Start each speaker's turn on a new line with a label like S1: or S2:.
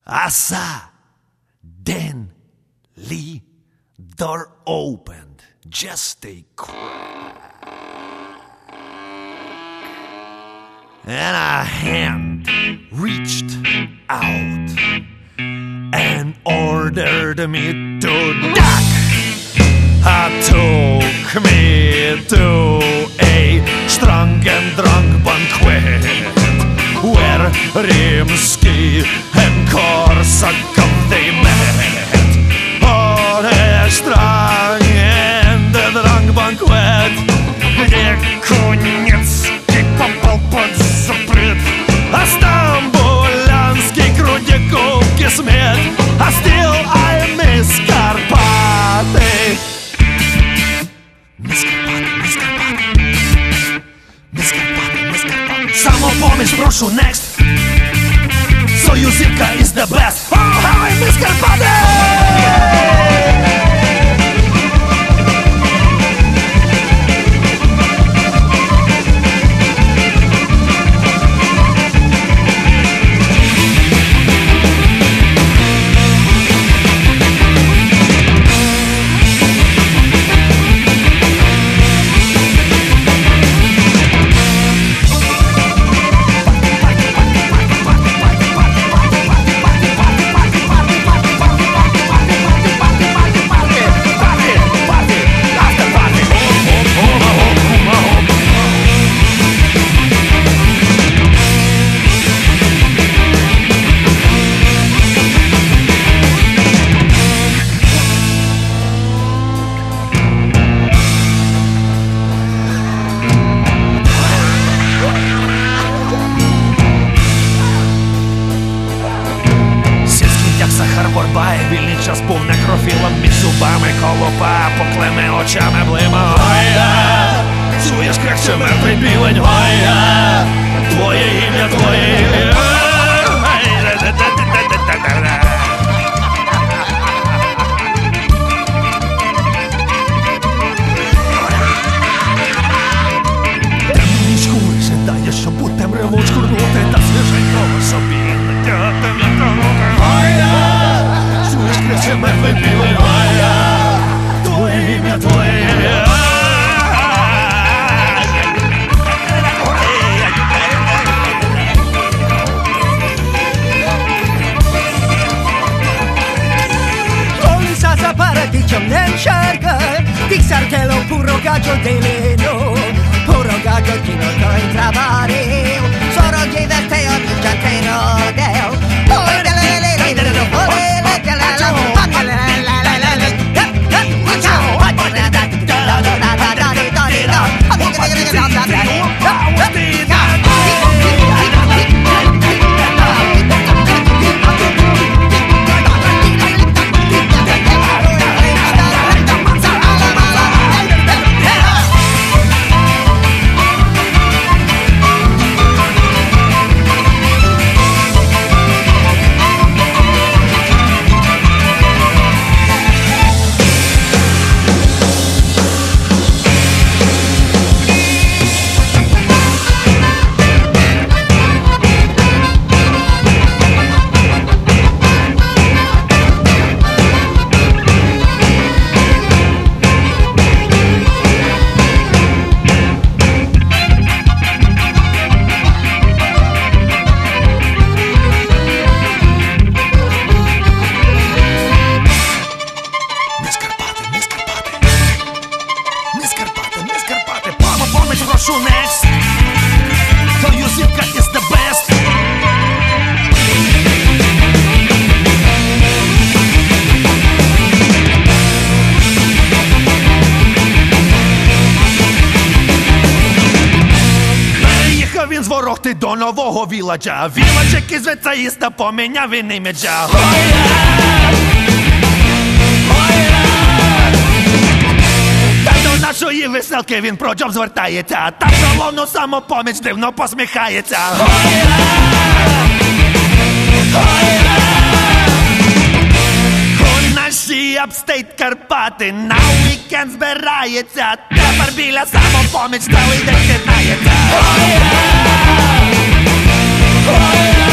S1: Аса, день, Lee, door opened, just a crack. And a hand reached out and ordered me to duck. I took me to a strong and drunk banquet where Rimsky and Korsakov they met. On a strong and drunk banquet, где Куницкий попал под запрет, а стамбулянский Крудяковки смет. А still I miss Карпаты. Miss Карпаты. Самопомощь прошу, next. Союзівка is the best. Oh, how I miss Карпаты! Вільний час був некрофілом, між зубами колопа, поклеми очами блима. Ой-я, чуєш крякче мертвий півень. Ой-я, твоє ім'я, твоє ім'я. Темні шкури жадає, щоб у темряву шкурнути та свіженького собі натягти м'яконути. Ой-я, чуєш кряче мертвий півень. Ой-я, твоє ім'я, твоє ім'я.
S2: Parati ciągnem siarka, tych sartelo puro gaggio deleno, puro gaggio tino to intravareo, soro diverteo di gianteno deo, poi Союзівка is the best. Переїхав він з Ворохти до нового Віладжа. Віладжик із вецаїста поміняв він іміджа. Нашої веселки він про джоб звертається, та про ловну самопоміч дивно посміхається. Ой-ра! Ой-ра! У нашій апстейт Карпати на вікенд збирається, тепер біля самопоміч цілий день кидається. Ой-ра! Ой-ра!